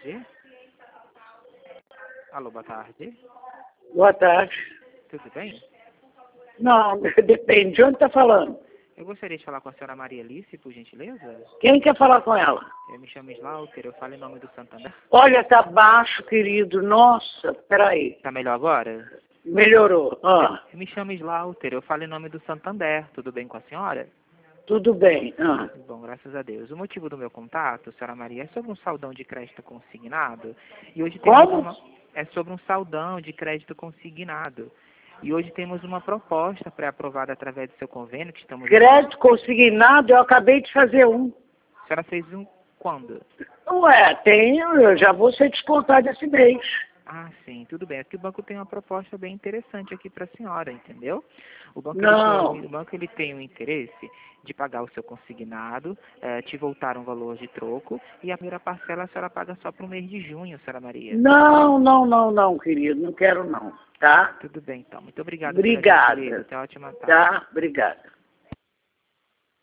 tarde. Alô, boa tarde. Boa tarde. Tudo bem? Não, depende. De onde está falando? Eu gostaria de falar com a senhora Maria Alice, por gentileza. Quem quer falar com ela? Eu me chamo Slaughter, eu falo em nome do Santander. Olha, tá baixo, querido. Nossa, peraí. Tá melhor agora? Melhorou. Eu me chamo Slaughter, eu falo em nome do Santander. Tudo bem com a senhora? Tudo bem. Bom, graças a Deus. O motivo do meu contato, senhora Maria, é sobre um saldão de crédito consignado. E hoje temos Como? É sobre um saldão de crédito consignado. E hoje temos uma proposta pré-aprovada através do seu convênio, que estamos... Crédito consignado, eu acabei de fazer um. A senhora fez um quando? Ué, tenho, eu já vou ser descontado esse mês. Ah, sim, tudo bem. É que o banco tem uma proposta bem interessante aqui para a senhora, entendeu? O banco, Não. o banco ele tem o interesse de pagar o seu consignado, te voltar um valor de troco, e a primeira parcela a senhora paga só para o mês de junho, senhora Maria. Não, querido. Não quero não, tá? Tudo bem, então. Muito obrigado pela gentileza. Obrigada. Até a ótima tarde. Tá? Obrigada.